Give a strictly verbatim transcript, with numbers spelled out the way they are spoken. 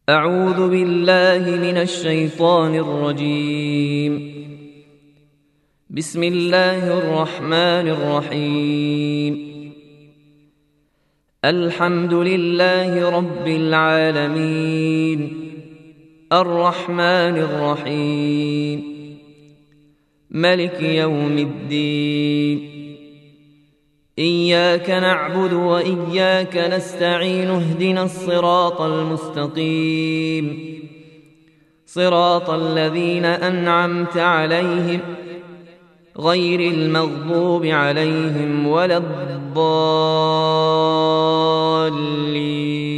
أعوذ بالله من الشيطان الرجيم. بسم الله الرحمن الرحيم. الحمد لله رب العالمين، الرحمن الرحيم، ملك يوم الدين. إياك نعبد وإياك نستعين، اهدنا الصراط المستقيم، صراط الذين أنعمت عليهم غير المغضوب عليهم ولا الضالين.